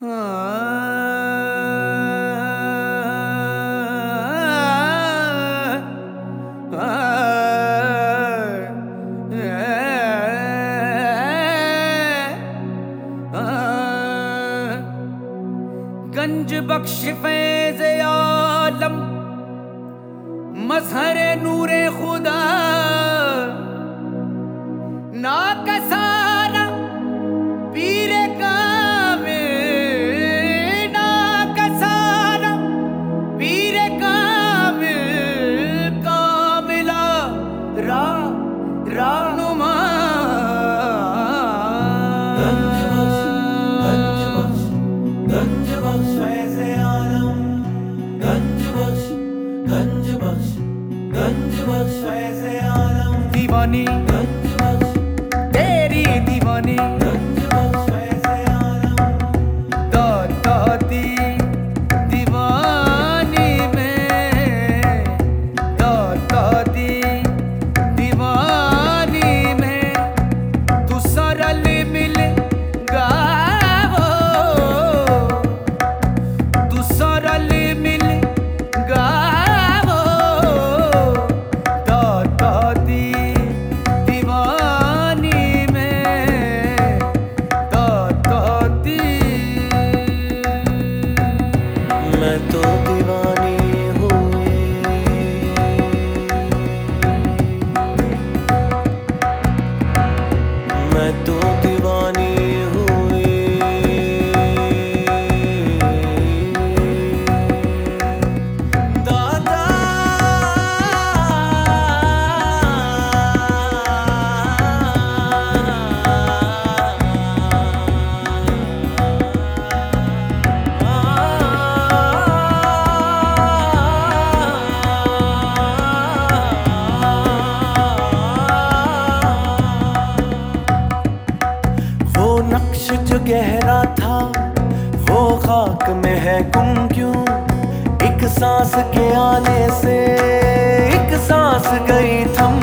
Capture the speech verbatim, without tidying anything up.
गंज बख्श फैज़ आलम मज़हर नूरे खुदा ना कसारा पीरे कामिल ना कसारा पीरे कामिल कामिला रा रानुमा गंज बख्श गंज बख्श गंज बख्श फैज़ आलम गंज बख्श गंज बख्श गंज बख्श फैज़ आलम दीवानी गंज बख्श तेरी दीवानी गंज बख्श फैज़ आलम दादी दीवानी में दादी दीवानी में तू सरल मिल गावो तू सरल मिल गावो दादी दीवानी में दादी मैं तो दीवानी हुई मैं तो दीवानी हुई दादा वो नक्श जो गहरा था वो खाक में है गुम क्यों। एक सांस के आने से एक सांस गई थम